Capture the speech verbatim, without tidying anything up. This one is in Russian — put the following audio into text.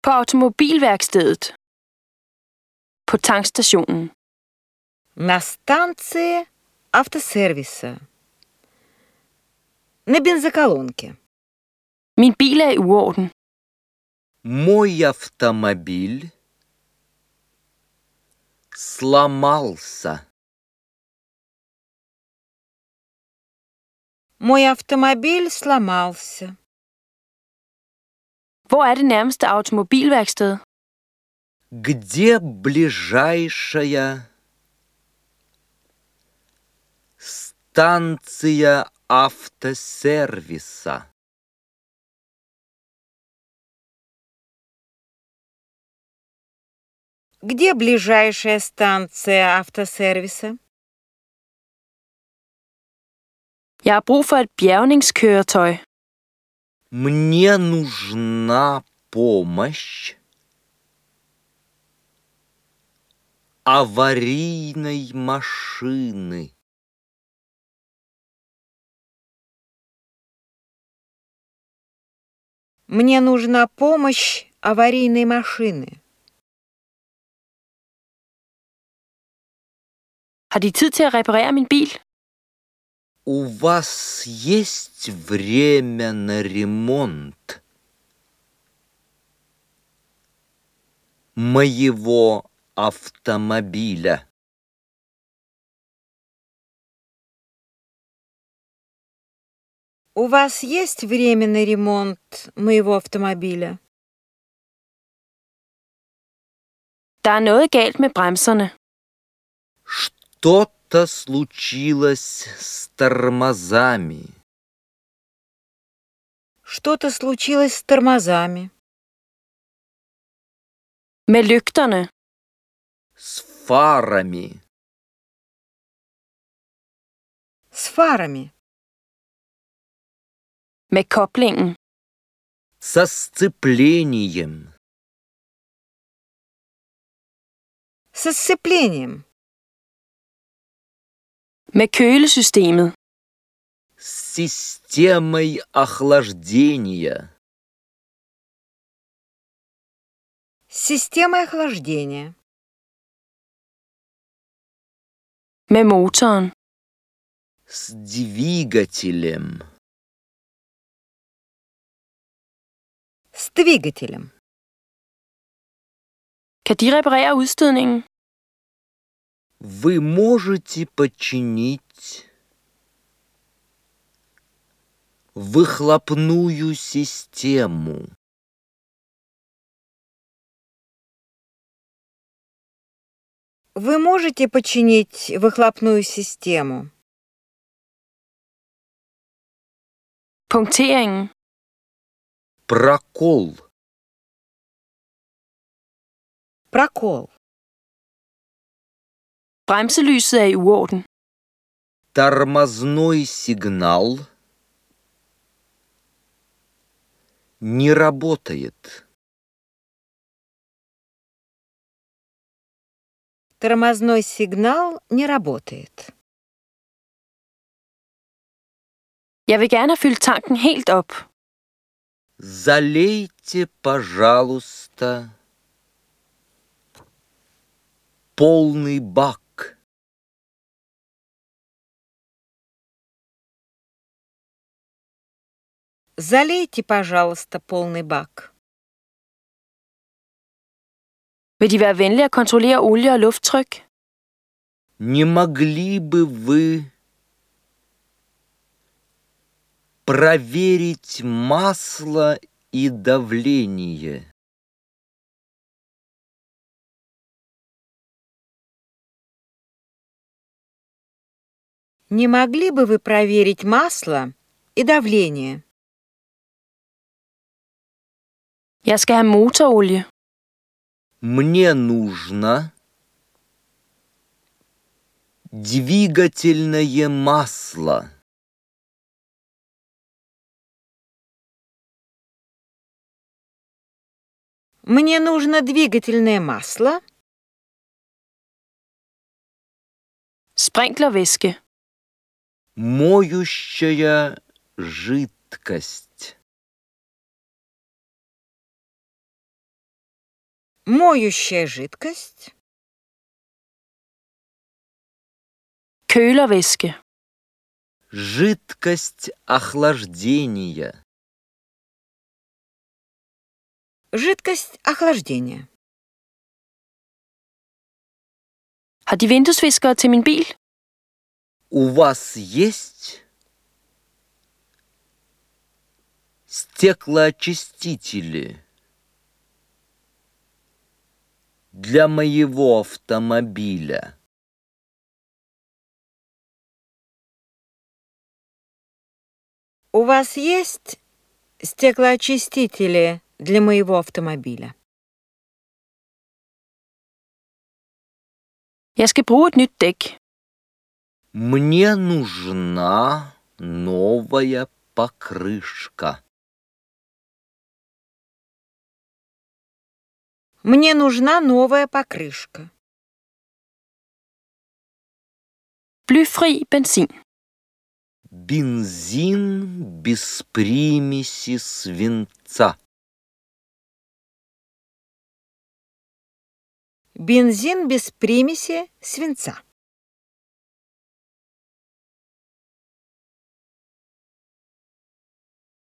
På automobilværkstedet. På tankstationen. На станции автосервиса. На бензоколонке. Min bil er i uorden. Мой автомобиль сломался. Мой автомобиль сломался. Hvor er det nærmeste automobilværksted? Где ближайшая станция автосервиса? Где ближайшая станция автосервиса? Jeg har brug for et bjærgningskøretøj. Мне нужна помощь аварийной машины. Мне нужна помощь аварийной машины. Har de tid til at reparere min bil? У вас есть время на ремонт моего автомобиля? У вас есть время на ремонт моего автомобиля? Der er noget galt med bremserne. Что-то случилось с тормозами. Что-то случилось с тормозами. Med lygterne. С фарами. С фарами. Med koblingen. Со сцеплением. Со сцеплением. Med kølesystemet. С системой охлаждения. С системой охлаждения. Med motoren. С двигателем. С двигателем. Kan de reparere udstødningen? Вы можете починить выхлопную систему. Вы можете починить выхлопную систему? Punkteringen. Прокол. Прокол. Bremselyset er i uorden. Тормозной сигнал не работает. Тормозной сигнал не работает. Jeg vil gerne have fyldt tanken helt op. Залейте, пожалуйста, полный бак. Залейте, пожалуйста, полный бак. Vil de være venlige at kontrollere olie og lufttryk? Не могли бы вы проверить масло и давление? Не могли бы вы проверить масло и давление? Jeg skal have motorolie. Мне нужно двигательное масло. Мне нужно двигательное масло. Sprinklervæske. Моющая жидкость. Моющая жидкость. Kølervæske. Жидкость охлаждения. Жидкость охлаждения. Har de vinduesviskere til min bil? У вас есть стеклоочистители для моего автомобиля? У вас есть стеклоочистители для моего автомобиля? Jeg skal bruge et nyt dæk. Мне нужна новая покрышка. Мне нужна новая покрышка. Blyfri benzin. Бензин без примеси свинца. Бензин без примеси свинца.